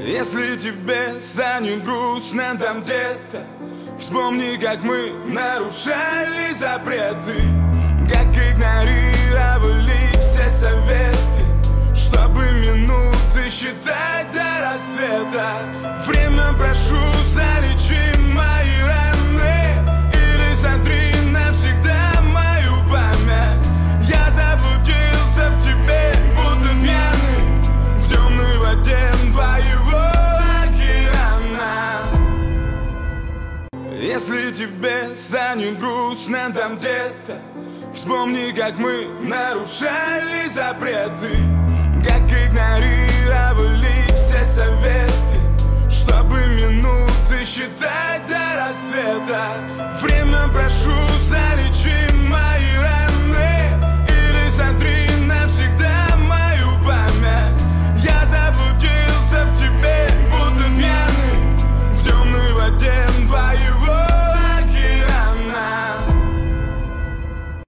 Если тебе станет грустно там где-то, вспомни, как мы нарушали запреты, как игнорировали все советы, чтобы минуты считать до рассвета. Время, прошу, залечи мои раны или сотри навсегда мою память. Я заблудился в тебе, будто пьяный в темной воде твоего океана. Если тебе станет грустно там где-то, вспомни, как мы нарушали запреты, как игнорировали все советы,